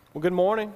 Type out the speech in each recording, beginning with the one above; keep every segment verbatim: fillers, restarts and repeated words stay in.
Well, good morning.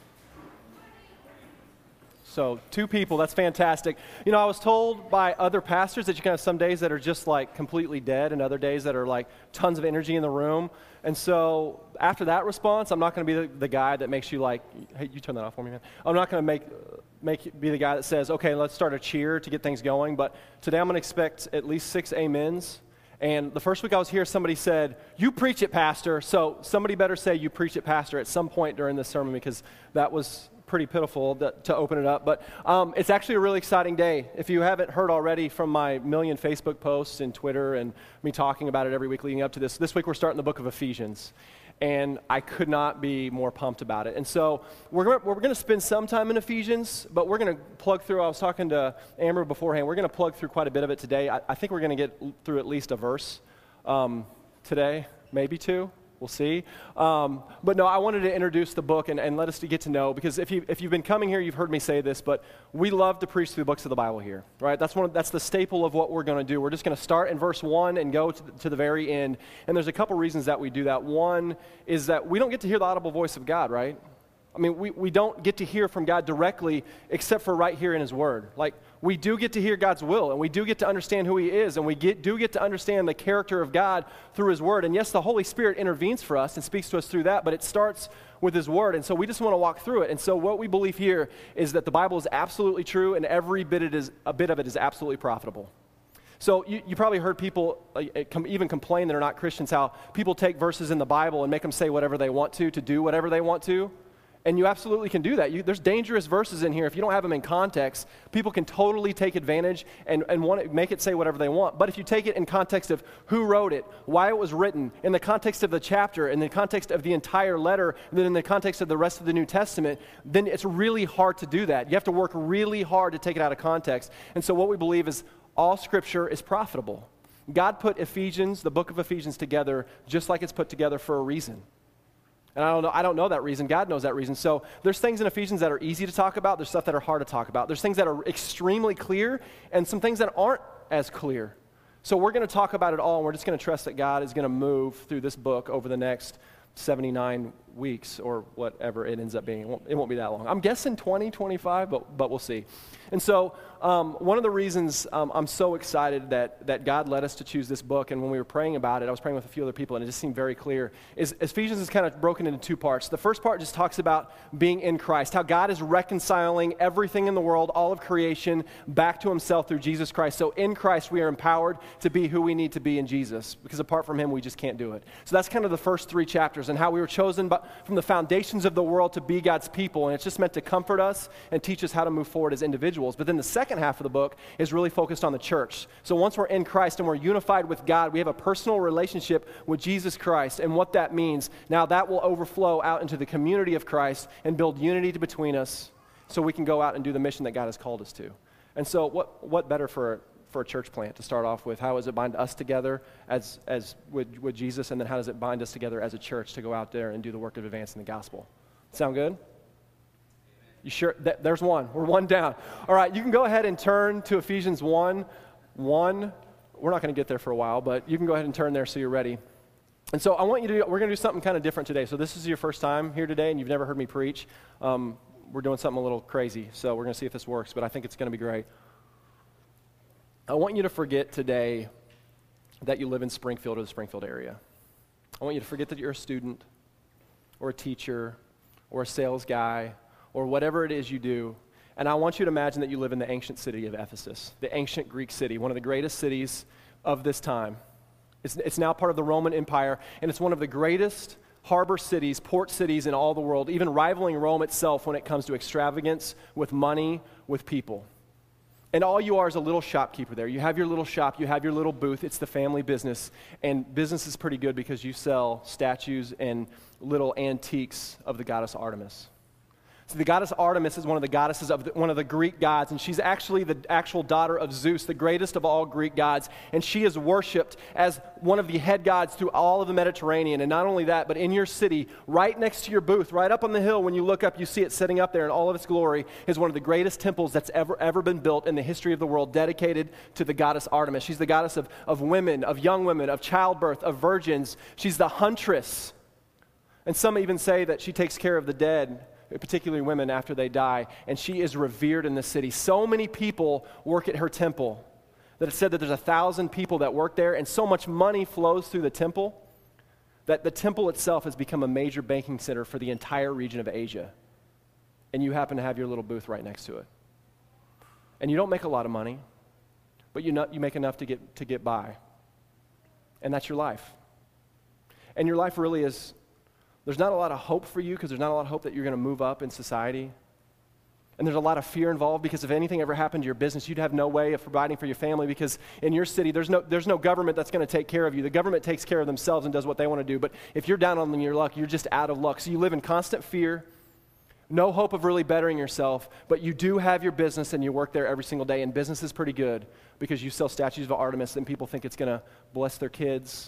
So, two people, that's fantastic. You know, I was told by other pastors that you can have some days that are just like completely dead and other days that are like tons of energy in the room. And so, after that response, I'm not going to be the, the guy that makes you like, hey, you turn that off for me, man. I'm not going to make make be the guy that says, okay, let's start a cheer to get things going. But today I'm going to expect at least six amens. And the first week I was here, somebody said, you preach it, pastor. So somebody better say you preach it, pastor, at some point during this sermon, because that was pretty pitiful to, to open it up. But um, it's actually a really exciting day. If you haven't heard already from my million Facebook posts and Twitter and me talking about it every week leading up to this, this week we're starting the book of Ephesians. And I could not be more pumped about it. And so we're gonna, we're going to spend some time in Ephesians, but we're going to plug through. I was talking to Amber beforehand. We're going to plug through quite a bit of it today. I, I think we're going to get through at least a verse um, today, maybe two. We'll see. Um, but no, I wanted to introduce the book and, and let us to get to know, because if, you, if you've been coming here, you've heard me say this, but we love to preach through the books of the Bible here, right? That's one. Of, that's the staple of what we're going to do. We're just going to start in verse one and go to the, to the very end. And there's a couple reasons that we do that. One is that we don't get to hear the audible voice of God, right? I mean, we, we don't get to hear from God directly except for right here in His Word. Like, we do get to hear God's will, and we do get to understand who He is, and we get, do get to understand the character of God through His Word. And yes, the Holy Spirit intervenes for us and speaks to us through that, but it starts with His Word. And so we just want to walk through it. And so what we believe here is that the Bible is absolutely true, and every bit, it is, a bit of it is absolutely profitable. So you, you probably heard people uh, com- even complain that are not Christians, how people take verses in the Bible and make them say whatever they want to, to do whatever they want to. And you absolutely can do that. You, there's dangerous verses in here. If you don't have them in context, people can totally take advantage and, and want to make it say whatever they want. But if you take it in context of who wrote it, why it was written, in the context of the chapter, in the context of the entire letter, and then in the context of the rest of the New Testament, then it's really hard to do that. You have to work really hard to take it out of context. And so what we believe is all Scripture is profitable. God put Ephesians, the book of Ephesians, together just like it's put together for a reason. And I don't know, I don't know that reason. God knows that reason. So there's things in Ephesians that are easy to talk about. There's stuff that are hard to talk about. There's things that are extremely clear and some things that aren't as clear. So we're going to talk about it all, and we're just going to trust that God is going to move through this book over the next seventy-nine weeks or whatever it ends up being. It won't, it won't be that long. I'm guessing twenty, twenty-five, but, but we'll see. And so um, one of the reasons um, I'm so excited that, that God led us to choose this book, and when we were praying about it, I was praying with a few other people, and it just seemed very clear, is Ephesians is kind of broken into two parts. The first part just talks about being in Christ, how God is reconciling everything in the world, all of creation, back to Himself through Jesus Christ. So in Christ, we are empowered to be who we need to be in Jesus, because apart from Him, we just can't do it. So that's kind of the first three chapters, and how we were chosen by, from the foundations of the world to be God's people, and it's just meant to comfort us and teach us how to move forward as individuals. But then the second half of the book is really focused on the church. So once we're in Christ and we're unified with God, we have a personal relationship with Jesus Christ and what that means. Now that will overflow out into the community of Christ and build unity between us so we can go out and do the mission that God has called us to. And so what what better for for a church plant to start off with? How does it bind us together as as with, with Jesus, and then how does it bind us together as a church to go out there and do the work of advancing the gospel? Sound good? You sure? Th- there's one. We're one down. All right, you can go ahead and turn to Ephesians one. one. We're not going to get there for a while, but you can go ahead and turn there so you're ready. And so I want you to, do, we're going to do something kind of different today. So this is your first time here today and you've never heard me preach. Um, we're doing something a little crazy, so we're going to see if this works, but I think it's going to be great. I want you to forget today that you live in Springfield or the Springfield area. I want you to forget that you're a student or a teacher or a sales guy or whatever it is you do, and I want you to imagine that you live in the ancient city of Ephesus, the ancient Greek city, one of the greatest cities of this time. It's, it's now part of the Roman Empire, and it's one of the greatest harbor cities, port cities in all the world, even rivaling Rome itself when it comes to extravagance, with money, with people. And all you are is a little shopkeeper there. You have your little shop, you have your little booth, it's the family business, and business is pretty good because you sell statues and little antiques of the goddess Artemis. So the goddess Artemis is one of the goddesses of the, one of the Greek gods, and she's actually the actual daughter of Zeus, the greatest of all Greek gods, and she is worshipped as one of the head gods through all of the Mediterranean. And not only that, but in your city, right next to your booth, right up on the hill, when you look up, you see it sitting up there in all of its glory, is one of the greatest temples that's ever, ever been built in the history of the world, dedicated to the goddess Artemis. She's the goddess of, of women, of young women, of childbirth, of virgins. She's the huntress. And some even say that she takes care of the dead, particularly women, after they die, and she is revered in the city. So many people work at her temple that it said that there's a thousand people that work there, and so much money flows through the temple that the temple itself has become a major banking center for the entire region of Asia. And you happen to have your little booth right next to it. And you don't make a lot of money, but you, not, you make enough to get, to get by. And that's your life. And your life really is, there's not a lot of hope for you because there's not a lot of hope that you're going to move up in society. And there's a lot of fear involved because if anything ever happened to your business, you'd have no way of providing for your family because in your city, there's no, there's no government that's going to take care of you. The government takes care of themselves and does what they want to do. But if you're down on your luck, you're just out of luck. So you live in constant fear, no hope of really bettering yourself, but you do have your business and you work there every single day. And business is pretty good because you sell statues of Artemis and people think it's going to bless their kids,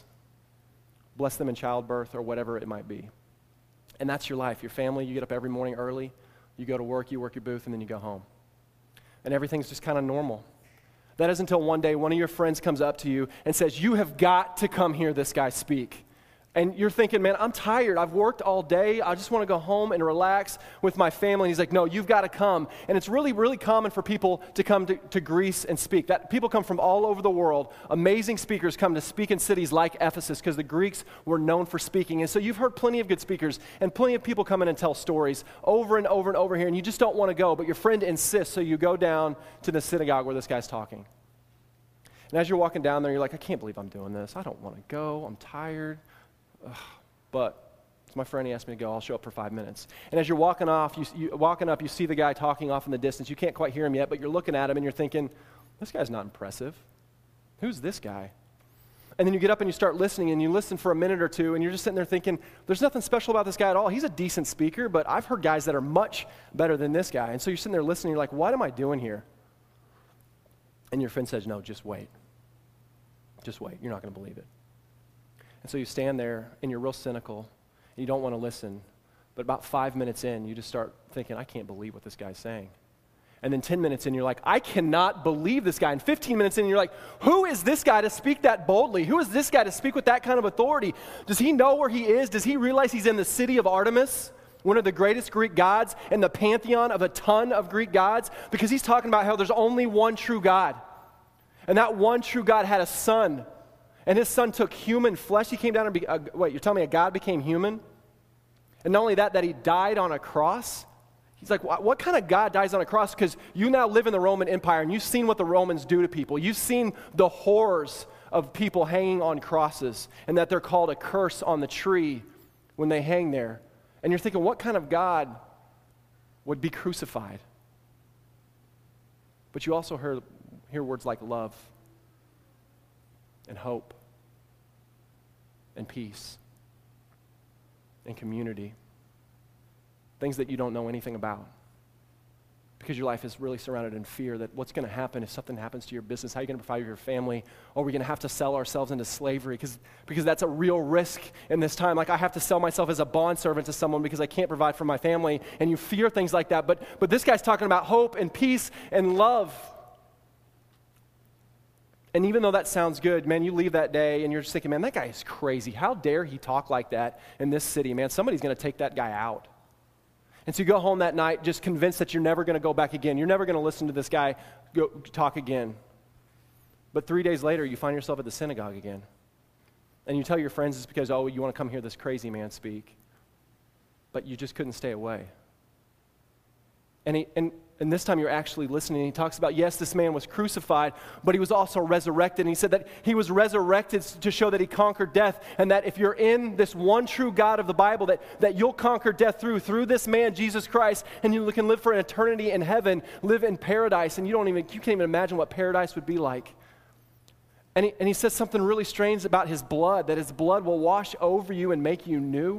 bless them in childbirth or whatever it might be. And that's your life, your family. You get up every morning early, you go to work, you work your booth, and then you go home. And everything's just kind of normal. That is until one day one of your friends comes up to you and says, you have got to come hear this guy speak. And you're thinking, man, I'm tired. I've worked all day. I just want to go home and relax with my family. And he's like, no, you've got to come. And it's really, really common for people to come to, to Greece and speak. That people come from all over the world. Amazing speakers come to speak in cities like Ephesus because the Greeks were known for speaking. And so you've heard plenty of good speakers and plenty of people come in and tell stories over and over and over here. And you just don't want to go, but your friend insists. So you go down to the synagogue where this guy's talking. And as you're walking down there, you're like, I can't believe I'm doing this. I don't want to go. I'm tired. Ugh. But it's my friend, he asked me to go. I'll show up for five minutes. And as you're walking off, you, you walking up, you see the guy talking off in the distance. You can't quite hear him yet, but you're looking at him and you're thinking, this guy's not impressive. Who's this guy? And then you get up and you start listening and you listen for a minute or two and you're just sitting there thinking, there's nothing special about this guy at all. He's a decent speaker, but I've heard guys that are much better than this guy. And so you're sitting there listening, you're like, what am I doing here? And your friend says, no, just wait. Just wait. You're not going to believe it. And so you stand there and you're real cynical and you don't want to listen. But about five minutes in, you just start thinking, I can't believe what this guy's saying. And then ten minutes in, you're like, I cannot believe this guy. And fifteen minutes in, you're like, who is this guy to speak that boldly? Who is this guy to speak with that kind of authority? Does he know where he is? Does he realize he's in the city of Artemis, one of the greatest Greek gods in the pantheon of a ton of Greek gods? Because he's talking about how there's only one true God. And that one true God had a son. And his son took human flesh. He came down and, be, uh, wait, you're telling me a God became human? And not only that, that he died on a cross? He's like, what, what kind of God dies on a cross? Because you now live in the Roman Empire and you've seen what the Romans do to people. You've seen the horrors of people hanging on crosses and that they're called a curse on the tree when they hang there. And you're thinking, what kind of God would be crucified? But you also hear, hear words like love and hope and peace and community, things that you don't know anything about because your life is really surrounded in fear that what's going to happen if something happens to your business, how are you going to provide for your family, or are we going to have to sell ourselves into slavery because because that's a real risk in this time. Like I have to sell myself as a bondservant to someone because I can't provide for my family, and you fear things like that. But but this guy's talking about hope and peace and love. And even though that sounds good, man, you leave that day and you're just thinking, man, that guy is crazy. How dare he talk like that in this city? Man, somebody's going to take that guy out. And so you go home that night just convinced that you're never going to go back again. You're never going to listen to this guy go talk again. But three days later, you find yourself at the synagogue again. And you tell your friends it's because, oh, you want to come hear this crazy man speak. But you just couldn't stay away. And, he, and, and this time you're actually listening. He talks about, yes, this man was crucified, but he was also resurrected. And he said that he was resurrected to show that he conquered death, and that if you're in this one true God of the Bible, that, that you'll conquer death through, through this man, Jesus Christ, and you can live for an eternity in heaven, live in paradise. And you don't even, you can't even imagine what paradise would be like. And he, and he says something really strange about his blood, that his blood will wash over you and make you new.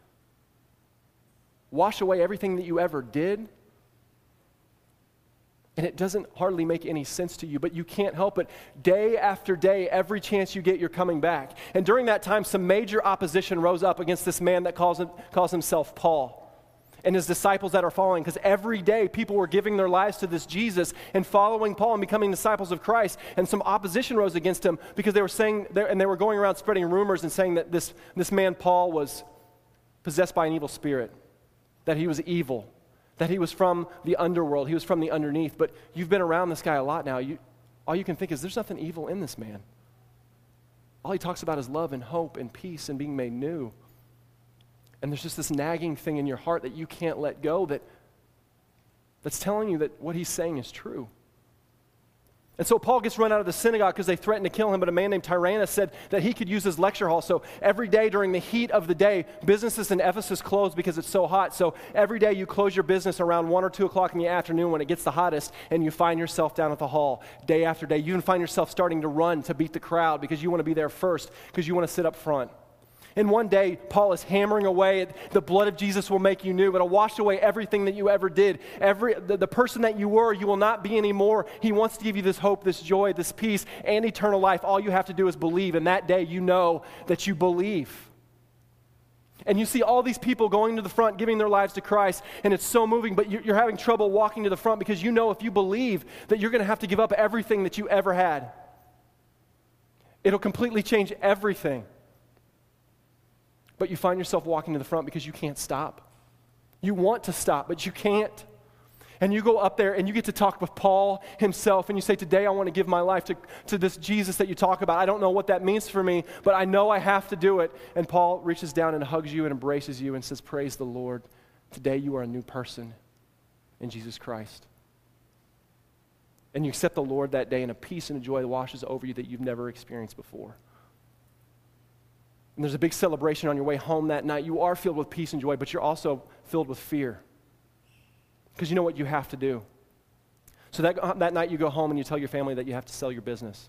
Wash away everything that you ever did. And it doesn't hardly make any sense to you, but you can't help it. Day after day, every chance you get, you're coming back. And during that time, some major opposition rose up against this man that calls, him, calls himself Paul and his disciples that are following, because every day people were giving their lives to this Jesus and following Paul and becoming disciples of Christ. And some opposition rose against him because they were saying, and they were going around spreading rumors and saying that this, this man Paul was possessed by an evil spirit, that he was evil, that he was from the underworld, he was from the underneath. But you've been around this guy a lot now. You, all you can think is, there's nothing evil in this man. All he talks about is love and hope and peace and being made new. And there's just this nagging thing in your heart that you can't let go that, that's telling you that what he's saying is true. And so Paul gets run out of the synagogue because they threatened to kill him, but a man named Tyrannus said that he could use his lecture hall. So every day during the heat of the day, businesses in Ephesus close because it's so hot. So every day you close your business around one or two o'clock in the afternoon when it gets the hottest, and you find yourself down at the hall day after day. You even find yourself starting to run to beat the crowd because you want to be there first, because you want to sit up front. And one day, Paul is hammering away at the blood of Jesus will make you new. It'll wash away everything that you ever did. Every the, the person that you were, you will not be anymore. He wants to give you this hope, this joy, this peace, and eternal life. All you have to do is believe. And that day, you know that you believe. And you see all these people going to the front, giving their lives to Christ, and it's so moving, but you're having trouble walking to the front because you know if you believe that you're going to have to give up everything that you ever had. It'll completely change everything. But you find yourself walking to the front because you can't stop. You want to stop, but you can't. And you go up there and you get to talk with Paul himself, and you say, today I want to give my life to, to this Jesus that you talk about. I don't know what that means for me, but I know I have to do it. And Paul reaches down and hugs you and embraces you and says, praise the Lord. Today you are a new person in Jesus Christ. And you accept the Lord that day, and a peace and a joy washes over you that you've never experienced before. And there's a big celebration on your way home that night. You are filled with peace and joy, but you're also filled with fear. Because you know what you have to do. So that, that night you go home and you tell your family that you have to sell your business.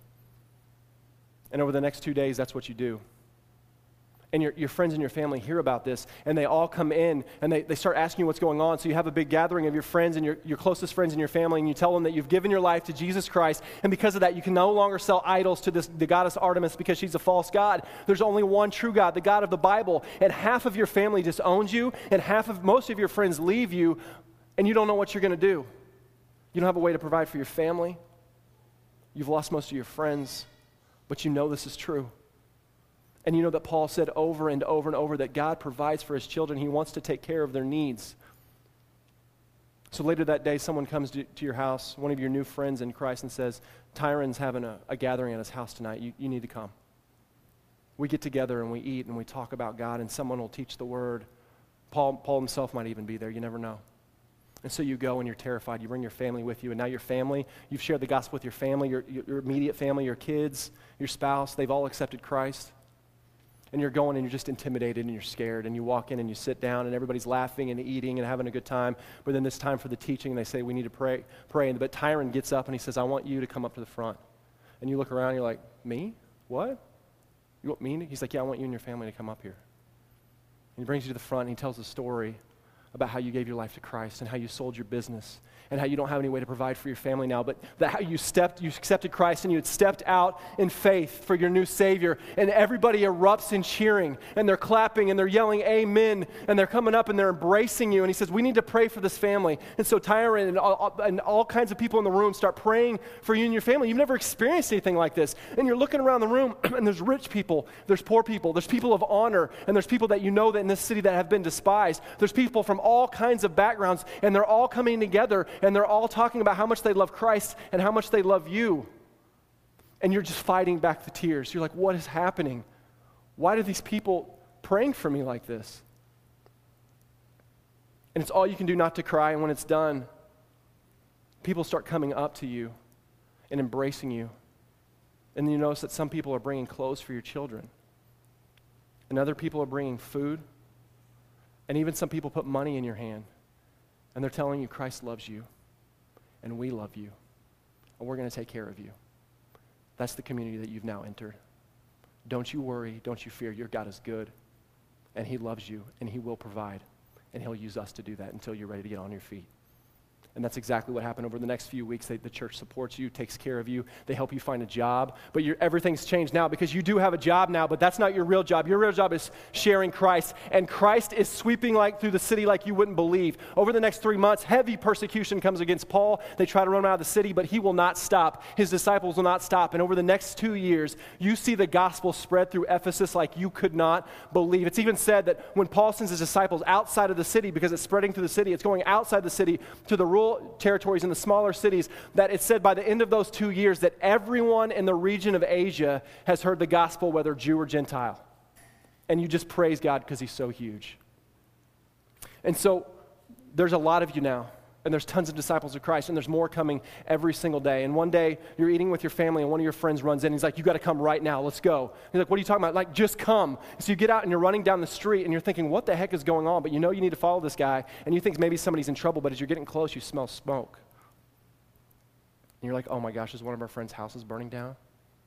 And over the next two days, that's what you do. And your, your friends and your family hear about this, and they all come in, and they, they start asking you what's going on. So you have a big gathering of your friends and your, your closest friends and your family, and you tell them that you've given your life to Jesus Christ, and because of that, you can no longer sell idols to this, the goddess Artemis because she's a false god. There's only one true God, the God of the Bible, and half of your family disowns you, and half of, most of your friends leave you, and you don't know what you're going to do. You don't have a way to provide for your family. You've lost most of your friends, but you know this is true. And you know that Paul said over and over and over that God provides for his children. He wants to take care of their needs. So later that day, someone comes to, to your house, one of your new friends in Christ, and says, Tyron's having a, a gathering at his house tonight. You, you need to come. We get together and we eat and we talk about God, and someone will teach the word. Paul, Paul himself might even be there. You never know. And so you go and you're terrified. You bring your family with you, and now your family, you've shared the gospel with your family, your, your immediate family, your kids, your spouse. They've all accepted Christ. And you're going and you're just intimidated and you're scared, and you walk in and you sit down and everybody's laughing and eating and having a good time. But then it's time for the teaching, and they say, we need to pray. pray. And, but Tyron gets up and he says, I want you to come up to the front. And you look around and you're like, me? What? You want me? He's like, yeah, I want you and your family to come up here. And he brings you to the front and he tells a story about how you gave your life to Christ and how you sold your business and how you don't have any way to provide for your family now, but that how you stepped, you accepted Christ and you had stepped out in faith for your new Savior, and everybody erupts in cheering, and they're clapping and they're yelling amen, and they're coming up and they're embracing you, and he says, we need to pray for this family. And so Tyron and all, and all kinds of people in the room start praying for you and your family. You've never experienced anything like this, and you're looking around the room and there's rich people, there's poor people, there's people of honor, and there's people that you know that in this city that have been despised. There's people from all kinds of backgrounds, and they're all coming together, and they're all talking about how much they love Christ and how much they love you. And you're just fighting back the tears. You're like, what is happening? Why do these people praying for me like this? And it's all you can do not to cry, and when it's done, people start coming up to you and embracing you. And you notice that some people are bringing clothes for your children, and other people are bringing food, and even some people put money in your hand, and they're telling you Christ loves you, and we love you, and we're going to take care of you. That's the community that you've now entered. Don't you worry, don't you fear. Your God is good, and he loves you, and he will provide, and he'll use us to do that until you're ready to get on your feet. And that's exactly what happened over the next few weeks. They, the church supports you, takes care of you. They help you find a job. But you're, everything's changed now because you do have a job now, but that's not your real job. Your real job is sharing Christ. And Christ is sweeping like through the city like you wouldn't believe. Over the next three months, heavy persecution comes against Paul. They try to run him out of the city, but he will not stop. His disciples will not stop. And over the next two years, you see the gospel spread through Ephesus like you could not believe. It's even said that when Paul sends his disciples outside of the city, because it's spreading through the city, it's going outside the city to the rural territories in the smaller cities, that it said by the end of those two years that everyone in the region of Asia has heard the gospel, whether Jew or Gentile. And you just praise God because he's so huge. And so there's a lot of you now, and there's tons of disciples of Christ, and there's more coming every single day. And one day you're eating with your family, and one of your friends runs in, and he's like, you got to come right now, let's go. He's like, what are you talking about? Like, just come. So you get out and you're running down the street, and you're thinking, what the heck is going on? But you know you need to follow this guy, and you think maybe somebody's in trouble, but as you're getting close, you smell smoke. And you're like, oh my gosh, is one of our friends' houses burning down?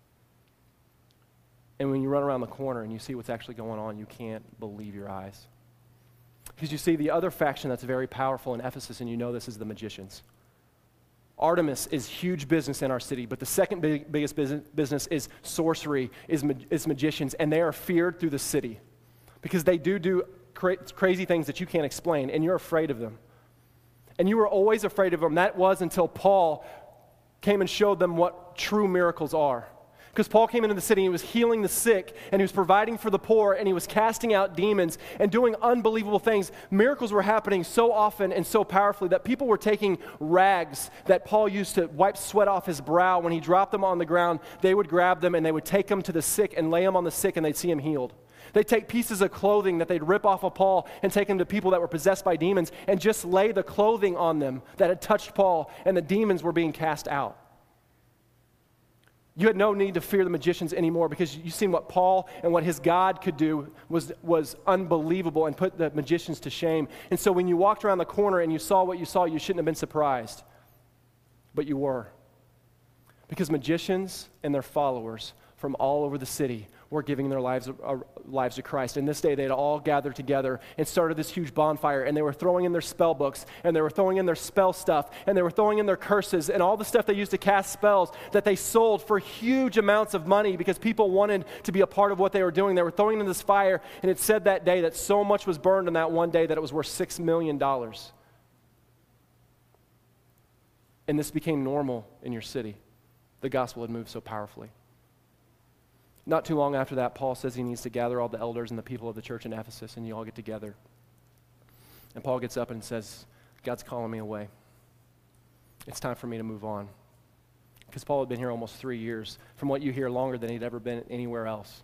And when you run around the corner and you see what's actually going on, you can't believe your eyes. Because you see the other faction that's very powerful in Ephesus, and you know this, is the magicians. Artemis is huge business in our city, but the second big, biggest business, business is sorcery, is, is magicians, and they are feared through the city because they do do cra- crazy things that you can't explain, and you're afraid of them. And you were always afraid of them. That was until Paul came and showed them what true miracles are. Because Paul came into the city and he was healing the sick, and he was providing for the poor, and he was casting out demons and doing unbelievable things. Miracles were happening so often and so powerfully that people were taking rags that Paul used to wipe sweat off his brow. When he dropped them on the ground, they would grab them and they would take them to the sick and lay them on the sick, and they'd see him healed. They'd take pieces of clothing that they'd rip off of Paul and take them to people that were possessed by demons and just lay the clothing on them that had touched Paul, and the demons were being cast out. You had no need to fear the magicians anymore because you seen what Paul and what his God could do was, was unbelievable and put the magicians to shame. And so when you walked around the corner and you saw what you saw, you shouldn't have been surprised. But you were. Because magicians and their followers from all over the city were giving their lives, uh, lives to Christ. And this day they'd all gathered together and started this huge bonfire, and they were throwing in their spell books, and they were throwing in their spell stuff, and they were throwing in their curses and all the stuff they used to cast spells that they sold for huge amounts of money because people wanted to be a part of what they were doing. They were throwing in this fire, and it said that day that so much was burned in that one day that it was worth six million dollars. And this became normal in your city. The gospel had moved so powerfully. Not too long after that, Paul says he needs to gather all the elders and the people of the church in Ephesus, and you all get together. And Paul gets up and says, God's calling me away. It's time for me to move on. Because Paul had been here almost three years, from what you hear, longer than he'd ever been anywhere else.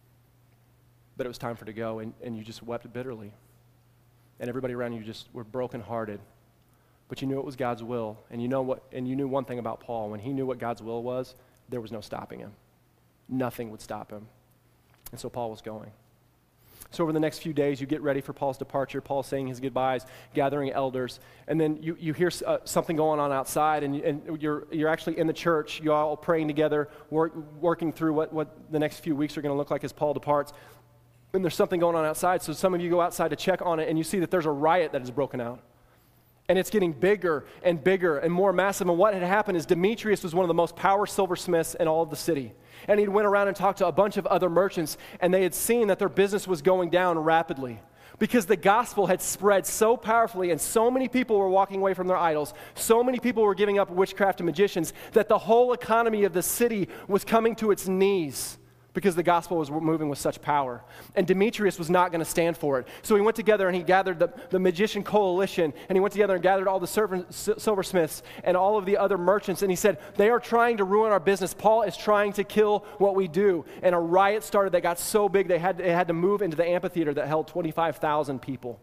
But it was time for to go, and, and you just wept bitterly. And everybody around you just were brokenhearted. But you knew it was God's will, and you know what? And you knew one thing about Paul. When he knew what God's will was, there was no stopping him. Nothing would stop him. And so Paul was going. So over the next few days, you get ready for Paul's departure. Paul's saying his goodbyes, gathering elders. And then you, you hear uh, something going on outside, and, and you're, you're actually in the church. You're all praying together, work, working through what, what the next few weeks are going to look like as Paul departs. And there's something going on outside. So some of you go outside to check on it, and you see that there's a riot that has broken out. And it's getting bigger and bigger and more massive. And what had happened is Demetrius was one of the most power silversmiths in all of the city. And he went around and talked to a bunch of other merchants, and they had seen that their business was going down rapidly because the gospel had spread so powerfully, and so many people were walking away from their idols, so many people were giving up witchcraft and magicians, that the whole economy of the city was coming to its knees because the gospel was moving with such power. And Demetrius was not going to stand for it. So he went together and he gathered the, the magician coalition, and he went together and gathered all the servant, silversmiths and all of the other merchants, and he said, they are trying to ruin our business. Paul is trying to kill what we do. And a riot started that got so big they had, they had to move into the amphitheater that held twenty-five thousand people.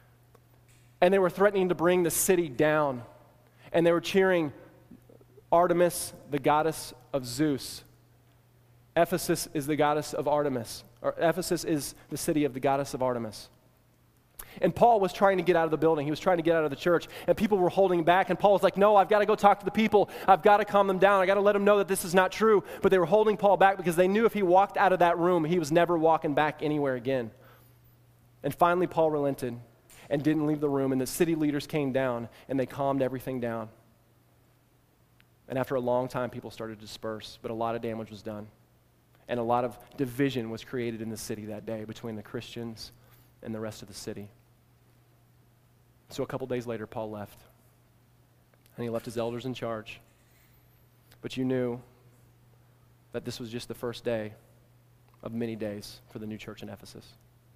And they were threatening to bring the city down. And they were cheering Artemis, the goddess of Zeus. Ephesus is the goddess of Artemis, or Ephesus is the city of the goddess of Artemis. And Paul was trying to get out of the building. He was trying to get out of the church, and people were holding back, and Paul was like, no, I've got to go talk to the people. I've got to calm them down. I've got to let them know that this is not true. But they were holding Paul back because they knew if he walked out of that room, he was never walking back anywhere again. And finally, Paul relented. and didn't leave the room, and the city leaders came down, and they calmed everything down. And after a long time, people started to disperse, but a lot of damage was done. And a lot of division was created in the city that day between the Christians and the rest of the city. So a couple days later, Paul left. And he left his elders in charge. But you knew that this was just the first day of many days for the new church in Ephesus.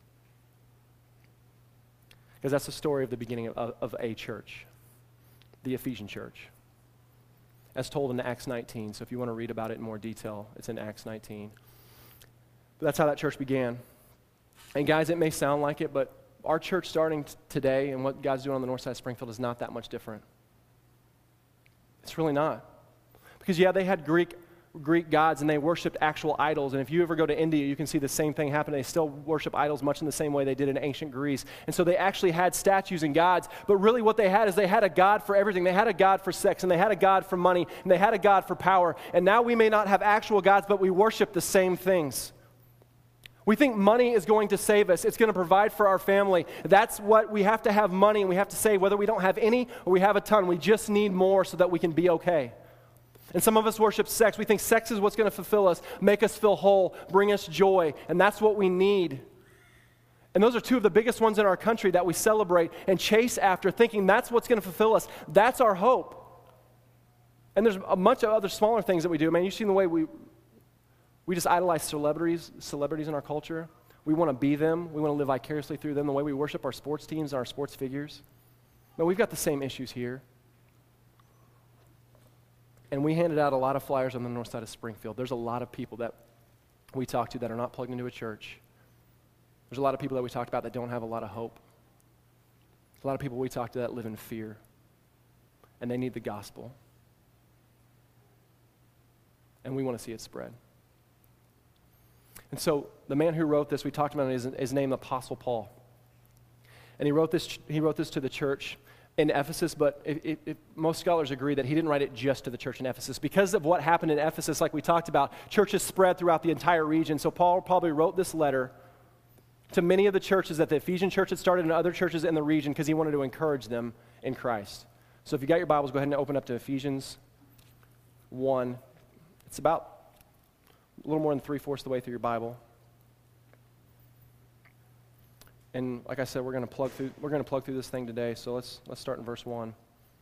Because that's the story of the beginning of, of a church, the Ephesian church, as told in Acts nineteen. So if you want to read about it in more detail, it's in Acts nineteen. But that's how that church began. And guys, it may sound like it, but our church starting t- today and what God's doing on the north side of Springfield is not that much different. It's really not. Because yeah, they had Greek Greek gods and they worshiped actual idols. And if you ever go to India, you can see the same thing happen. They still worship idols much in the same way they did in ancient Greece. And so they actually had statues and gods. But really what they had is they had a god for everything. They had a god for sex, and they had a god for money, and they had a god for power. And now we may not have actual gods, but we worship the same things. We think money is going to save us. It's going to provide for our family. That's what we have to have money, and we have to say whether we don't have any or we have a ton. We just need more so that we can be okay. And some of us worship sex. We think sex is what's going to fulfill us, make us feel whole, bring us joy, and that's what we need. And those are two of the biggest ones in our country that we celebrate and chase after, thinking that's what's going to fulfill us. That's our hope. And there's a bunch of other smaller things that we do. Man, you've seen the way we we just idolize celebrities, celebrities in our culture. We want to be them. We want to live vicariously through them. The way we worship our sports teams and our sports figures. But we've got the same issues here. And we handed out a lot of flyers on the north side of Springfield. There's a lot of people that we talk to that are not plugged into a church. There's a lot of people that we talked about that don't have a lot of hope. There's a lot of people we talk to that live in fear. And they need the gospel. And we want to see it spread. And so the man who wrote this, we talked about his, his name, Apostle Paul. And he wrote this, he wrote this to the church in Ephesus, but it, it, it, most scholars agree that he didn't write it just to the church in Ephesus. Because of what happened in Ephesus, like we talked about, churches spread throughout the entire region. So Paul probably wrote this letter to many of the churches that the Ephesian church had started and other churches in the region because he wanted to encourage them in Christ. So if you got your Bibles, go ahead and open up to Ephesians one. It's about a little more than three-fourths of the way through your Bible. And like I said, we're going to plug through we're going to plug through this thing today. So let's let's start in verse one.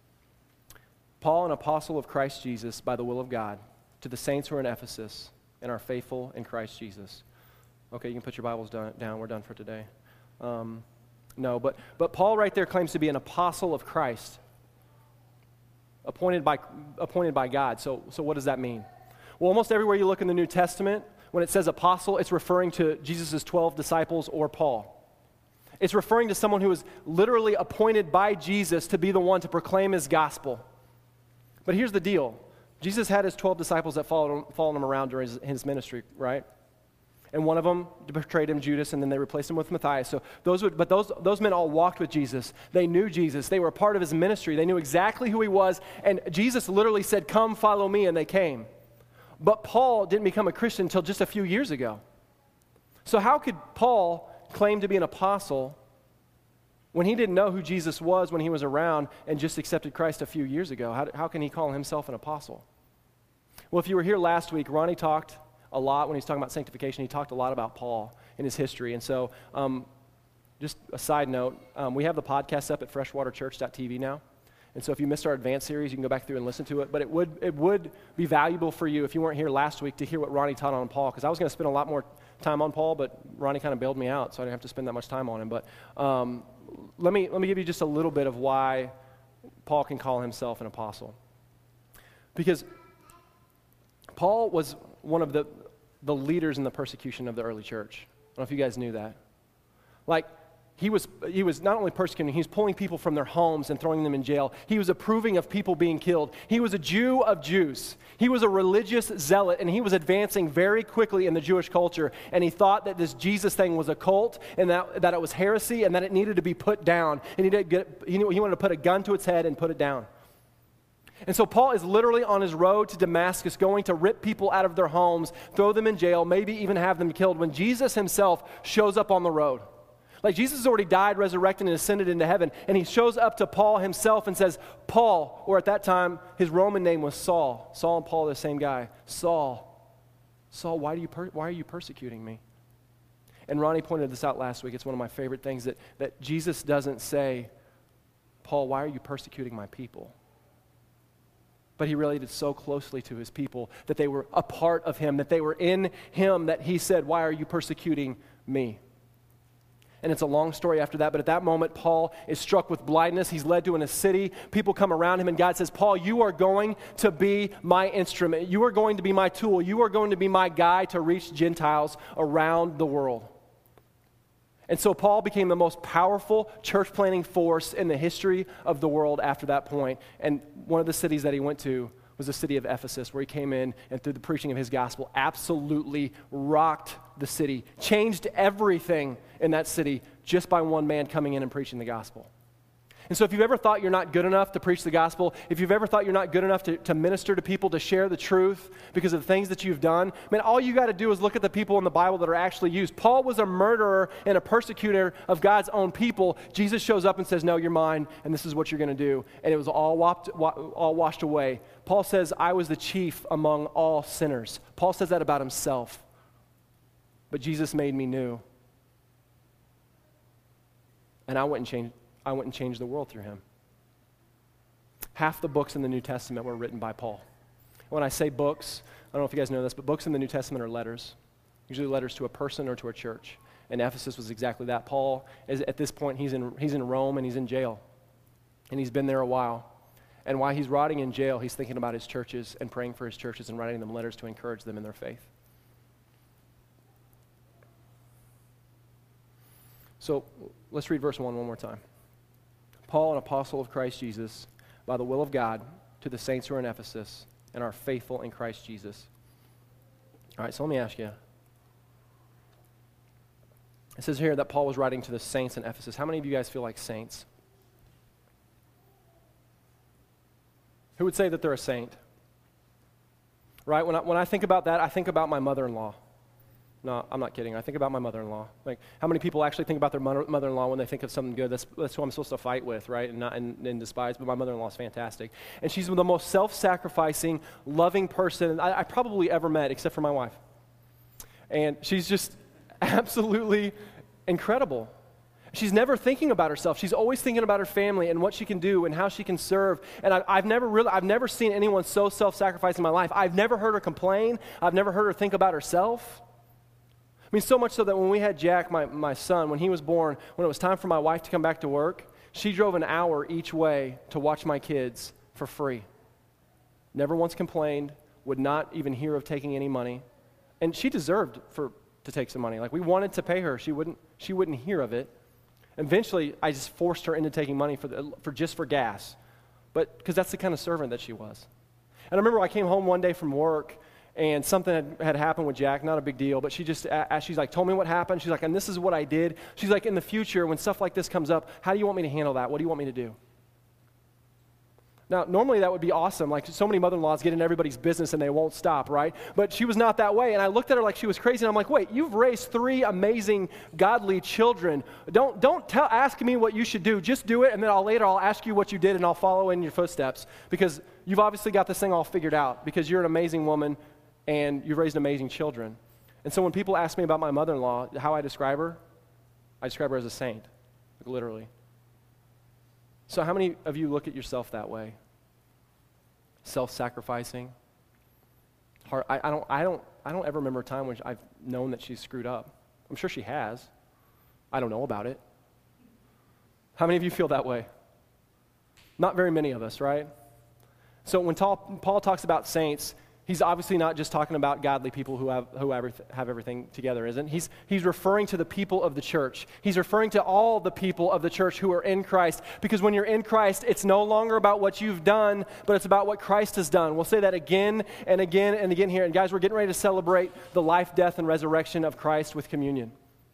Paul, an apostle of Christ Jesus, by the will of God, to the saints who are in Ephesus and are faithful in Christ Jesus. Okay, you can put your Bibles done, down. We're done for today. Um, no, but but Paul right there claims to be an apostle of Christ, appointed by appointed by God. So so what does that mean? Well, almost everywhere you look in the New Testament, when it says apostle, it's referring to Jesus' twelve disciples or Paul. It's referring to someone who was literally appointed by Jesus to be the one to proclaim his gospel. But here's the deal. Jesus had his twelve disciples that followed, followed him around during his, his ministry, right? And one of them betrayed him, Judas, and then they replaced him with Matthias. So those would, but those, those men all walked with Jesus. They knew Jesus. They were a part of his ministry. They knew exactly who he was. And Jesus literally said, "Come, follow me," and they came. But Paul didn't become a Christian until just a few years ago. So how could Paul claim to be an apostle when he didn't know who Jesus was when he was around and just accepted Christ a few years ago? How, how can he call himself an apostle? Well, if you were here last week, Ronnie talked a lot when he was talking about sanctification. He talked a lot about Paul and his history. And so um, just a side note, um, we have the podcast up at freshwater church dot t v now. And so if you missed our advanced series, you can go back through and listen to it. But it would it would be valuable for you if you weren't here last week to hear what Ronnie taught on Paul, because I was going to spend a lot more time on Paul, but Ronnie kind of bailed me out, so I didn't have to spend that much time on him. But um, let me let me give you just a little bit of why Paul can call himself an apostle. Because Paul was one of the, the leaders in the persecution of the early church. I don't know if you guys knew that. Like, He was, he was not only persecuting, he was pulling people from their homes and throwing them in jail. He was approving of people being killed. He was a Jew of Jews. He was a religious zealot, and he was advancing very quickly in the Jewish culture. And he thought that this Jesus thing was a cult, and that, that it was heresy, and that it needed to be put down. And he, did get, he, he wanted to put a gun to its head and put it down. And so Paul is literally on his road to Damascus, going to rip people out of their homes, throw them in jail, maybe even have them killed, when Jesus himself shows up on the road. Like Jesus has already died, resurrected, and ascended into heaven, and he shows up to Paul himself and says, Paul, or at that time, his Roman name was Saul. Saul and Paul are the same guy. Saul, Saul, why do you per- why are you persecuting me? And Ronnie pointed this out last week. It's one of my favorite things that, that Jesus doesn't say, Paul, why are you persecuting my people? But he related so closely to his people that they were a part of him, that they were in him, that he said, why are you persecuting me? And it's a long story after that, but at that moment, Paul is struck with blindness. He's led to in a city. People come around him, and God says, Paul, you are going to be my instrument. You are going to be my tool. You are going to be my guy to reach Gentiles around the world. And so Paul became the most powerful church planting force in the history of the world after that point. And one of the cities that he went to was the city of Ephesus, where he came in and through the preaching of his gospel absolutely rocked the city, changed everything in that city just by one man coming in and preaching the gospel. And so if you've ever thought you're not good enough to preach the gospel, if you've ever thought you're not good enough to, to minister to people, to share the truth because of the things that you've done, man, all you got to do is look at the people in the Bible that are actually used. Paul was a murderer and a persecutor of God's own people. Jesus shows up and says, no, you're mine, and this is what you're going to do. And it was all, whopped, all washed away. Paul says, I was the chief among all sinners. Paul says that about himself. But Jesus made me new. And I went and changed I went and changed the world through him. Half the books in the New Testament were written by Paul. When I say books, I don't know if you guys know this, but books in the New Testament are letters, usually letters to a person or to a church. And Ephesus was exactly that. Paul, is at this point, he's in, he's in Rome and he's in jail. And he's been there a while. And while he's rotting in jail, he's thinking about his churches and praying for his churches and writing them letters to encourage them in their faith. So let's read verse one one more time. Paul, an apostle of Christ Jesus, by the will of God, to the saints who are in Ephesus and are faithful in Christ Jesus. All right, so let me ask you. It says here that Paul was writing to the saints in Ephesus. How many of you guys feel like saints? Who would say that they're a saint? Right? When I, when I think about that, I think about my mother-in-law. No, I'm not kidding. I think about my mother-in-law. Like, how many people actually think about their mother, mother-in-law when they think of something good? That's, that's who I'm supposed to fight with, right, and not and, and despise. But my mother-in-law is fantastic, and she's the most self-sacrificing, loving person I, I probably ever met, except for my wife. And she's just absolutely incredible. She's never thinking about herself. She's always thinking about her family and what she can do and how she can serve. And I, I've never really, I've never seen anyone so self-sacrificing in my life. I've never heard her complain. I've never heard her think about herself. I mean, so much so that when we had Jack, my, my son, when he was born, when it was time for my wife to come back to work, she drove an hour each way to watch my kids for free. Never once complained, would not even hear of taking any money. And she deserved for to take some money. Like, we wanted to pay her. She wouldn't, she wouldn't hear of it. Eventually, I just forced her into taking money for, the, for just for gas, but because that's the kind of servant that she was. And I remember I came home one day from work, and something had, had happened with Jack, not a big deal, but she just, uh, she's like, told me what happened. She's like, and this is what I did. She's like, in the future, when stuff like this comes up, how do you want me to handle that? What do you want me to do? Now, normally that would be awesome. Like, so many mother-in-laws get in everybody's business and they won't stop, right? But she was not that way. And I looked at her like she was crazy. And I'm like, wait, you've raised three amazing, godly children. Don't, don't tell, ask me what you should do. Just do it, and then I'll later I'll ask you what you did, and I'll follow in your footsteps. Because you've obviously got this thing all figured out, because you're an amazing woman and you've raised amazing children. And so when people ask me about my mother-in-law, how I describe her, I describe her as a saint, like literally. So how many of you look at yourself that way? Self-sacrificing. Heart, I, I don't. I don't. I don't ever remember a time when I've known that she's screwed up. I'm sure she has. I don't know about it. How many of you feel that way? Not very many of us, right? So when Paul, Paul talks about saints, he's obviously not just talking about godly people who have who have, have everything together, isn't he? He's, he's referring to the people of the church. He's referring to all the people of the church who are in Christ, because when you're in Christ, it's no longer about what you've done, but it's about what Christ has done. We'll say that again and again and again here. And guys, we're getting ready to celebrate the life, death, and resurrection of Christ with communion.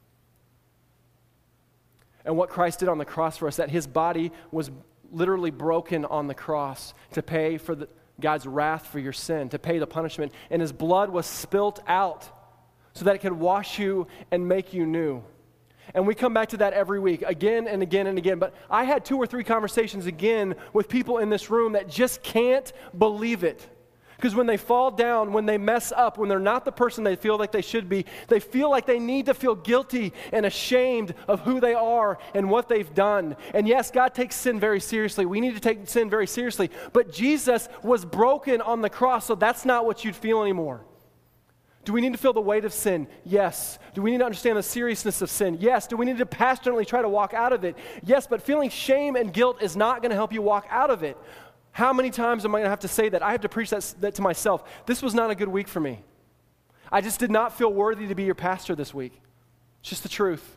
And what Christ did on the cross for us, that his body was literally broken on the cross to pay for the God's wrath for your sin, to pay the punishment, and his blood was spilt out so that it could wash you and make you new. And we come back to that every week, again and again and again. But I had two or three conversations again with people in this room that just can't believe it. Because when they fall down, when they mess up, when they're not the person they feel like they should be, they feel like they need to feel guilty and ashamed of who they are and what they've done. And yes, God takes sin very seriously. We need to take sin very seriously. But Jesus was broken on the cross, so that's not what you'd feel anymore. Do we need to feel the weight of sin? Yes. Do we need to understand the seriousness of sin? Yes. Do we need to passionately try to walk out of it? Yes, but feeling shame and guilt is not going to help you walk out of it. How many times am I going to have to say that? I have to preach that, that to myself. This was not a good week for me. I just did not feel worthy to be your pastor this week. It's just the truth.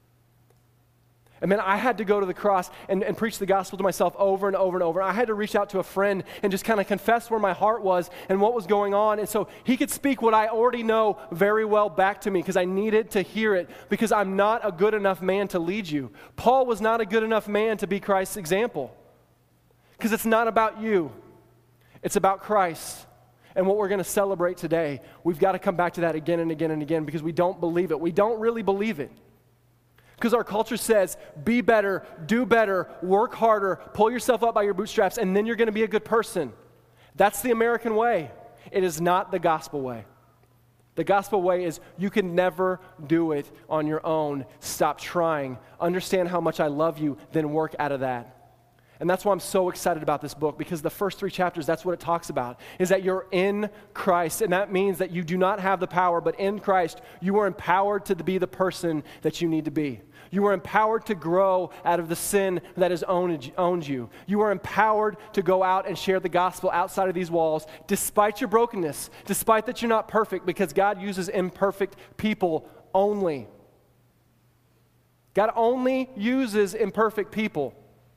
And man, I had to go to the cross and, and preach the gospel to myself over and over and over. I had to reach out to a friend and just kind of confess where my heart was and what was going on. And so he could speak what I already know very well back to me because I needed to hear it because I'm not a good enough man to lead you. Paul was not a good enough man to be Christ's example because it's not about you. It's about Christ. And what we're going to celebrate today, we've got to come back to that again and again and again because we don't believe it. We don't really believe it. Because our culture says, be better, do better, work harder, pull yourself up by your bootstraps, and then you're going to be a good person. That's the American way. It is not the gospel way. The gospel way is you can never do it on your own. Stop trying. Understand how much I love you, then work out of that. And that's why I'm so excited about this book, because the first three chapters, that's what it talks about, is that you're in Christ. And that means that you do not have the power, but in Christ, you are empowered to be the person that you need to be. You are empowered to grow out of the sin that has owned, owned you. You are empowered to go out and share the gospel outside of these walls, despite your brokenness, despite that you're not perfect, because God uses imperfect people only. God only uses imperfect people.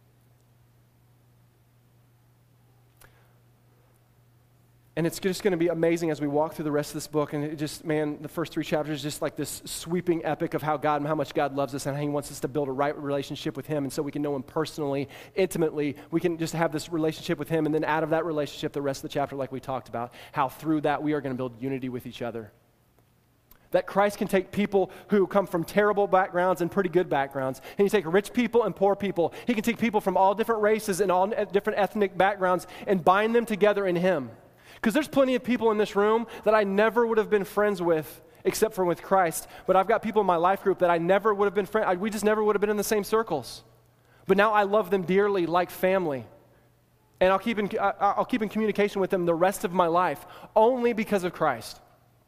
And it's just going to be amazing as we walk through the rest of this book. And it just, man, the first three chapters is just like this sweeping epic of how God and how much God loves us and how he wants us to build a right relationship with him. And so we can know him personally, intimately. We can just have this relationship with him. And then out of that relationship, the rest of the chapter, like we talked about, how through that we are going to build unity with each other. That Christ can take people who come from terrible backgrounds and pretty good backgrounds. And he can take rich people and poor people. He can take people from all different races and all different ethnic backgrounds and bind them together in him. Because there's plenty of people in this room that I never would have been friends with except for with Christ. But I've got people in my life group that I never would have been friends. We just never would have been in the same circles. But now I love them dearly like family. And I'll keep in, I'll keep in communication with them the rest of my life only because of Christ.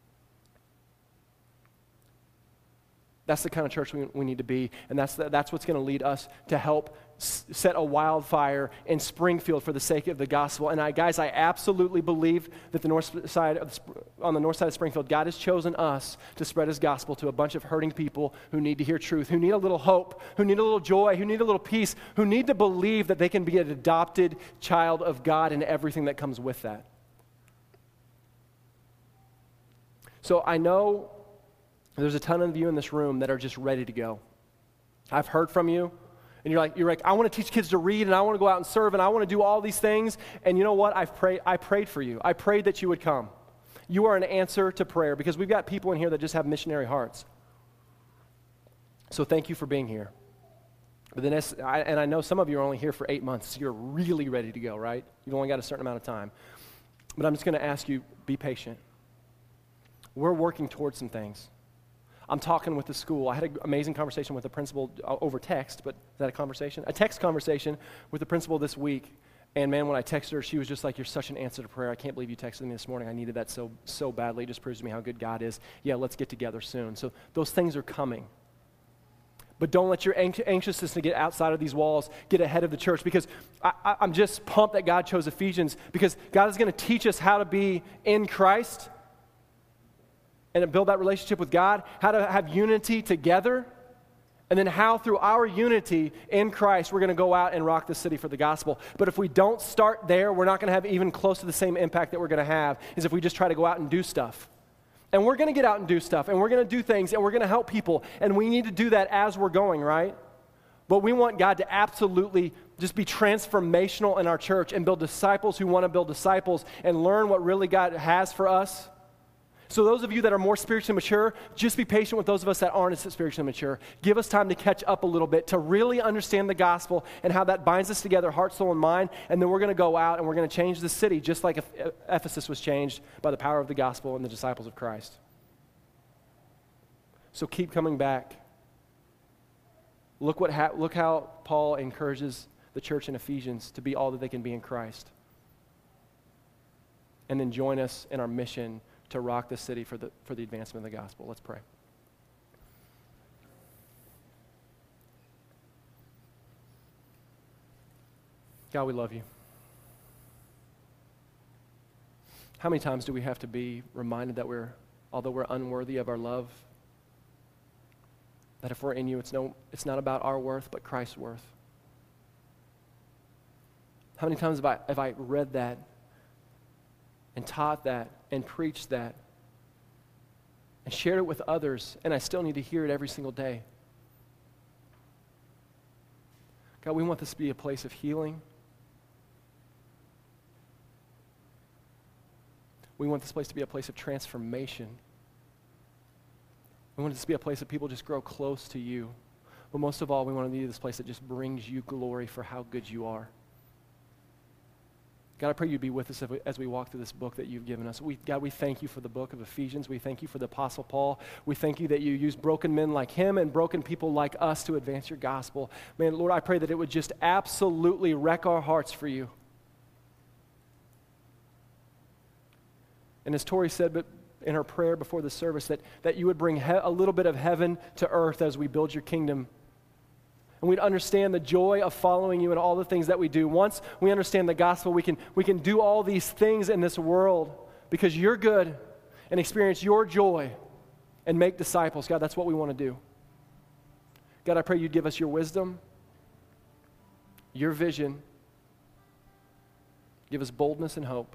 That's the kind of church we, we need to be, and that's the, that's what's going to lead us to help s- set a wildfire in Springfield for the sake of the gospel. And I, guys, I absolutely believe that the north side of, on the north side of Springfield, God has chosen us to spread his gospel to a bunch of hurting people who need to hear truth, who need a little hope, who need a little joy, who need a little peace, who need to believe that they can be an adopted child of God and everything that comes with that. So I know there's a ton of you in this room that are just ready to go. I've heard from you, and you're like, you're like, I want to teach kids to read, and I want to go out and serve, and I want to do all these things. And you know what? I've prayed. I prayed for you. I prayed that you would come. You are an answer to prayer because we've got people in here that just have missionary hearts. So thank you for being here. But then, as, I, and I know some of you are only here for eight months. So you're really ready to go, right? You've only got a certain amount of time. But I'm just going to ask you, be patient. We're working towards some things. I'm talking with the school. I had an amazing conversation with the principal uh, over text, but is that a conversation? A text conversation with the principal this week. And man, when I texted her, she was just like, you're such an answer to prayer. I can't believe you texted me this morning. I needed that so so badly. It just proves to me how good God is. Yeah, let's get together soon. So those things are coming. But don't let your anx- anxiousness to get outside of these walls get ahead of the church, because I, I, I'm just pumped that God chose Ephesians, because God is going to teach us how to be in Christ and to build that relationship with God, how to have unity together, and then how through our unity in Christ we're going to go out and rock the city for the gospel. But if we don't start there, we're not going to have even close to the same impact that we're going to have as if we just try to go out and do stuff. And we're going to get out and do stuff, and we're going to do things, and we're going to help people, and we need to do that as we're going, right? But we want God to absolutely just be transformational in our church and build disciples who want to build disciples and learn what really God has for us. So those of you that are more spiritually mature, just be patient with those of us that aren't as spiritually mature. Give us time to catch up a little bit, to really understand the gospel and how that binds us together, heart, soul, and mind, and then we're going to go out and we're going to change the city, just like Ephesus was changed by the power of the gospel and the disciples of Christ. So keep coming back. Look, what ha- look how Paul encourages the church in Ephesians to be all that they can be in Christ. And then join us in our mission to rock the city for the, for the advancement of the gospel. Let's pray. God, we love you. How many times do we have to be reminded that we're, although we're unworthy of our love, that if we're in you, it's, no, it's not about our worth, but Christ's worth? How many times have I, have I read that and taught that and preached that and shared it with others, and I still need to hear it every single day? God, we want this to be a place of healing. We want this place to be a place of transformation. We want this to be a place that people just grow close to you. But most of all, we want to be this place that just brings you glory for how good you are. God, I pray you'd be with us as we, as we walk through this book that you've given us. We, God, we thank you for the book of Ephesians. We thank you for the Apostle Paul. We thank you that you use broken men like him and broken people like us to advance your gospel. Man, Lord, I pray that it would just absolutely wreck our hearts for you. And as Tori said but in her prayer before the service, that, that you would bring he- a little bit of heaven to earth as we build your kingdom. And we'd understand the joy of following you in all the things that we do. Once we understand the gospel, we can, we can do all these things in this world because you're good and experience your joy and make disciples. God, that's what we want to do. God, I pray you'd give us your wisdom, your vision, give us boldness and hope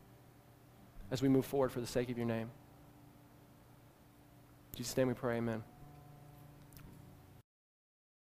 as we move forward for the sake of your name. In Jesus' name we pray, amen.